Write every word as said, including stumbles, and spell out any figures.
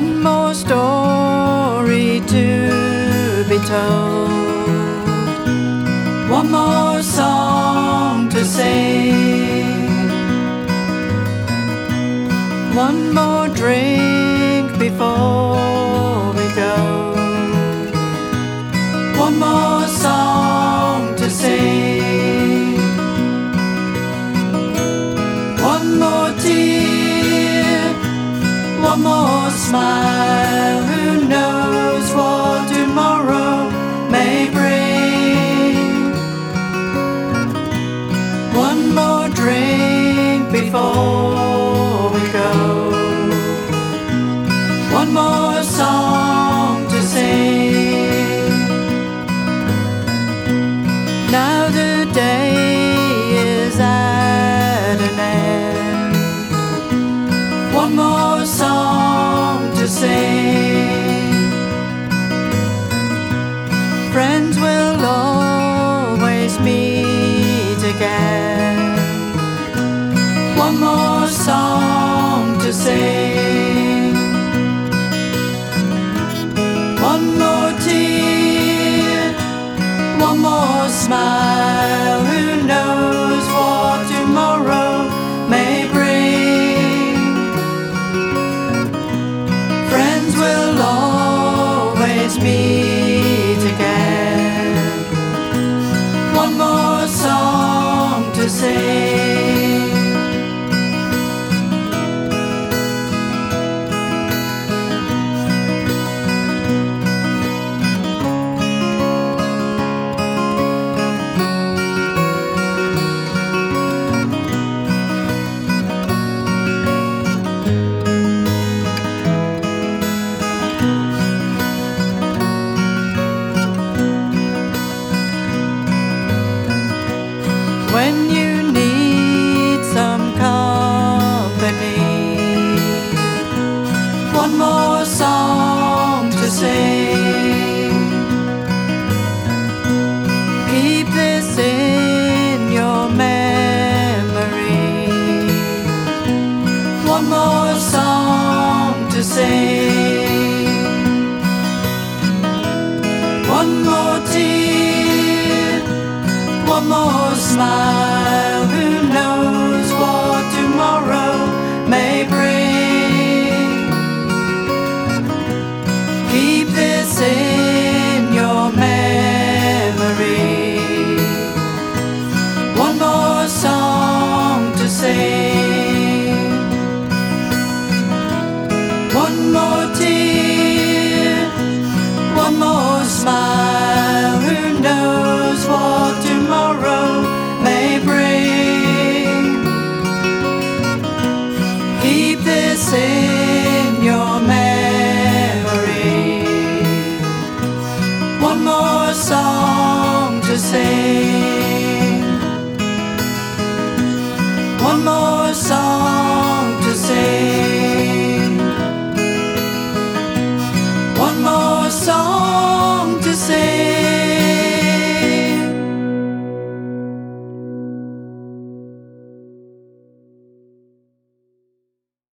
One more story to be told, one more song to sing, one more drink before we go, one more song to sing, one more tear, one more smile. Who knows what tomorrow may bring? One more drink before we go, one more song to sing. Now the day is at an end, one more song to sing. Friends will always meet again, one more song to sing, one more tear, one more smile. Who knows what tomorrow may bring? Friends will always meet again, one more song to sing. When you need some company, one more song to sing. Keep this in your memory, one more song to sing, one more tear, one more smile. Who knows what tomorrow may bring? Keep this in your memory, one more song to sing, one more tear,